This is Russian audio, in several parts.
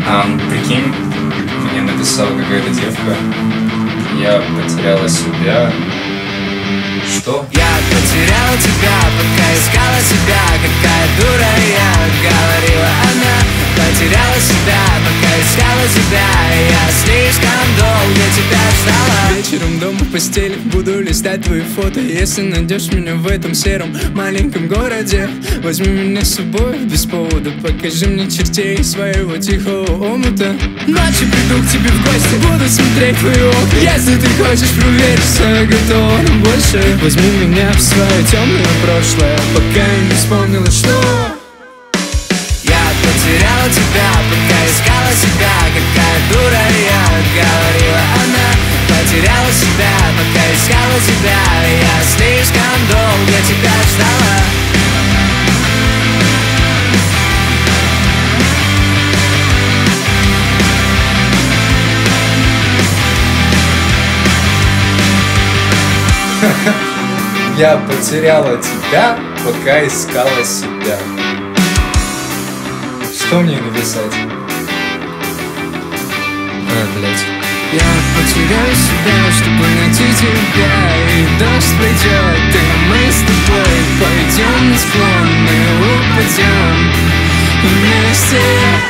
Прикинь, мне написала какая-то девка. Я потеряла себя. Что? Я потерял тебя, пока искала себя. Какая дура я, говорила она. Потеряла себя, пока искала тебя. Я слишком долго тебя ждала. Вечером дома в постели буду листать твои фото. Если найдешь меня в этом сером маленьком городе, возьми меня с собой без повода. Покажи мне чертей своего тихого омута. Ночью приду к тебе в гости, буду смотреть твои окна. Если ты хочешь провериться, я готова на больше. Возьми меня в свое темное прошлое, пока я не вспомнила, что я потеряла тебя, пока искала себя. Какая дура я, говорила она. Потеряла себя, пока искала тебя. Я слишком долго тебя ждала. Я потеряла тебя, пока искала себя. Что мне написать? Блять. я потеряю себя, чтобы найти тебя. И дождь придет, и мы с тобой пойдем на склон, мы упадем вместе.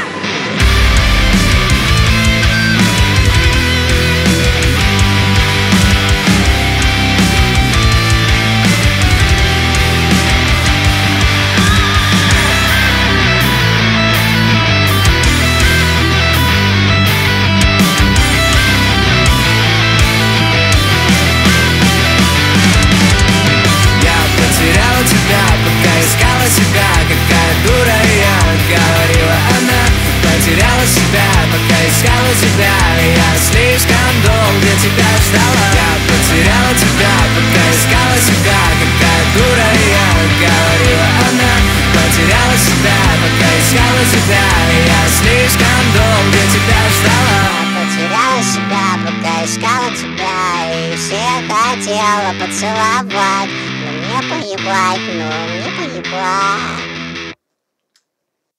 Себя, какая дура я, говорила она. Потеряла себя, пока искала тебя. Я слишком долго тебя ждала. Я потеряла тебя, пока искала себя. Какая дура я, говорила она. Потеряла себя, пока искала тебя. Я слишком долго тебя ждала. Потеряла себя, пока искала тебя. И всех хотела поцеловать. Но мне поебать, но мне поебать.